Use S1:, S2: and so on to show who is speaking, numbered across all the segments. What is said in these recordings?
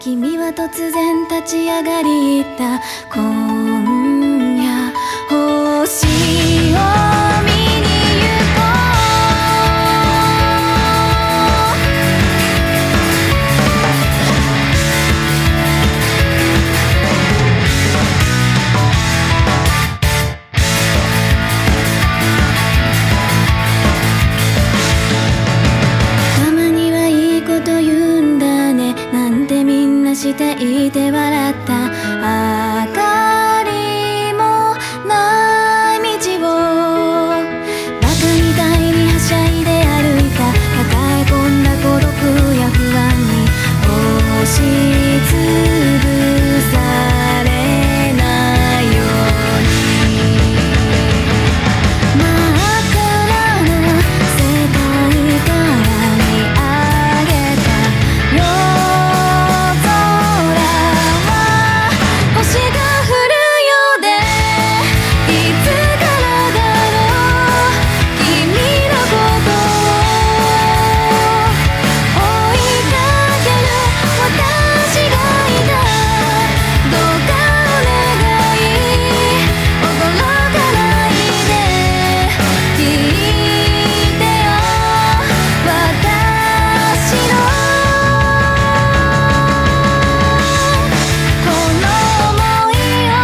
S1: 君は突然立ち上がり言った。今夜星を見に行こう。たまにはいいこと言うんだねなんてみんなしていて笑った。明かりもない道をバカみたいにはしゃいで歩いた。抱え込んだ孤独や不安に押しつぶされないように真っ暗な世界から見上げた夜空は星が降るようでいつからだろう君のことを追いかける私がいた。どうかお願い驚かないで聞いてよ私のこの想いを。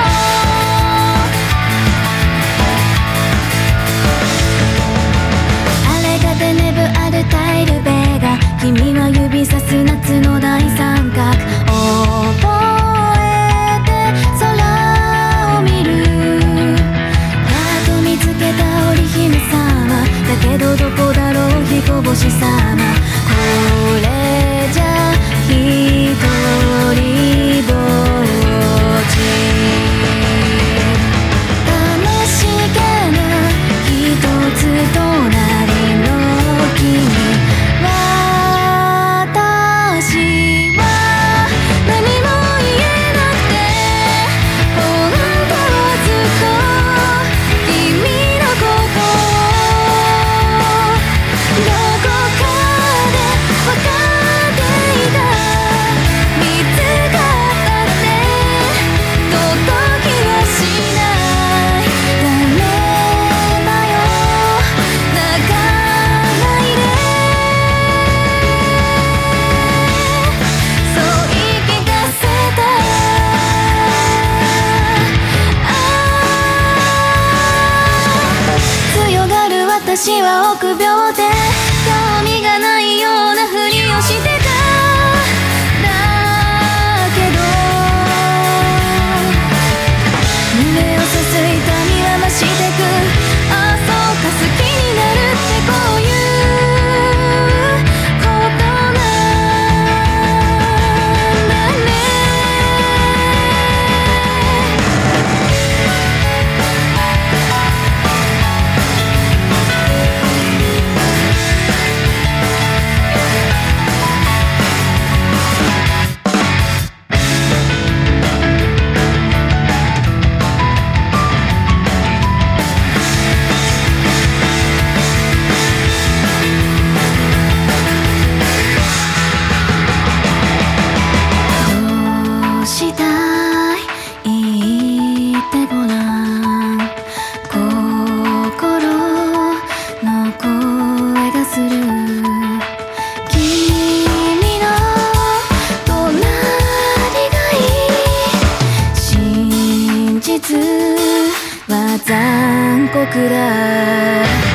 S1: 荒れかてねぶあるタイルベが君は指さす夏の大三角覚えて空を見る。やっと見つけた織姫様だけどどこだろう彦星様。これじゃ一人ぼっち楽しげな一つ隣の君。私は何も言えなくて本当はずっと君のことをどこかで分かっていた。見つかったって届きはしない。ダメだよ泣かないでそう言い聞かせた。強がる私は臆病で興味がないようなふりをしてた。だけど胸をすすいた身は増してく。ああそうか好きになるってこういうことなんだね。どうしたい言ってごらん。心の声がする。君の隣がいい。真実は残酷だ。